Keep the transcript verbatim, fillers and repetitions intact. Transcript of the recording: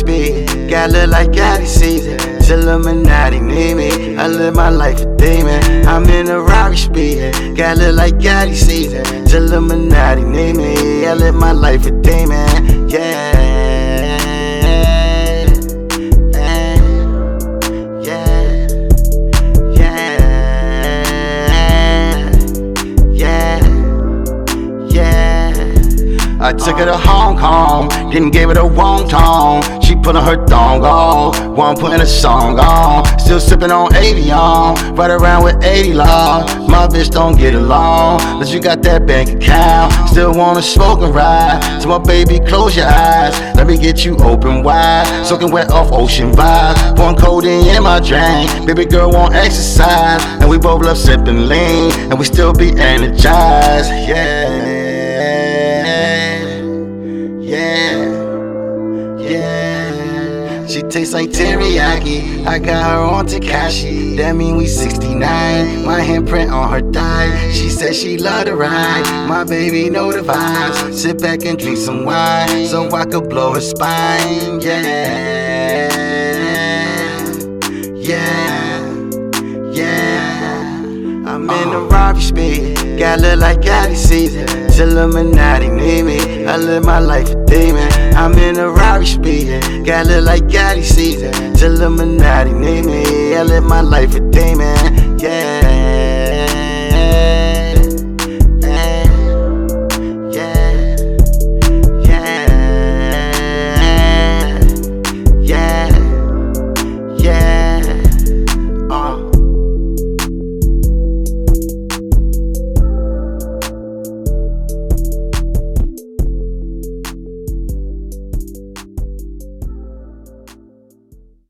speed, got look like Caddy season. Till Illuminati need me, I live my life a demon. I'm in a Rari speed, got look like Caddy season. Till Illuminati need me, I live my life a demon. Yeah. I took her to Hong Kong, didn't give it a wrong tone. She putting her thong on, one putting a song on. Still sipping on Avion, right around with eighty law. My bitch don't get along, unless you got that bank account. Still wanna smoke and ride, so my baby close your eyes. Let me get you open wide, soaking wet off ocean vibes. Pouring codeine in my drink, baby girl want exercise. And we both love sipping lean, and we still be energized, yeah. Yeah, yeah. She tastes like teriyaki, I got her on Tekashi. That mean we sixty-nine, my handprint on her thigh. She said she love to ride, my baby know the vibes. Sit back and drink some wine, so I could blow her spine. Yeah, yeah, yeah. I'm in the Rari speed, got look like Caddy season. Till Illuminati need me, I live my life a demon. I'm in a Rari speed, got look like Caddy season. Till Illuminati need me, I live my life a demon. Yeah.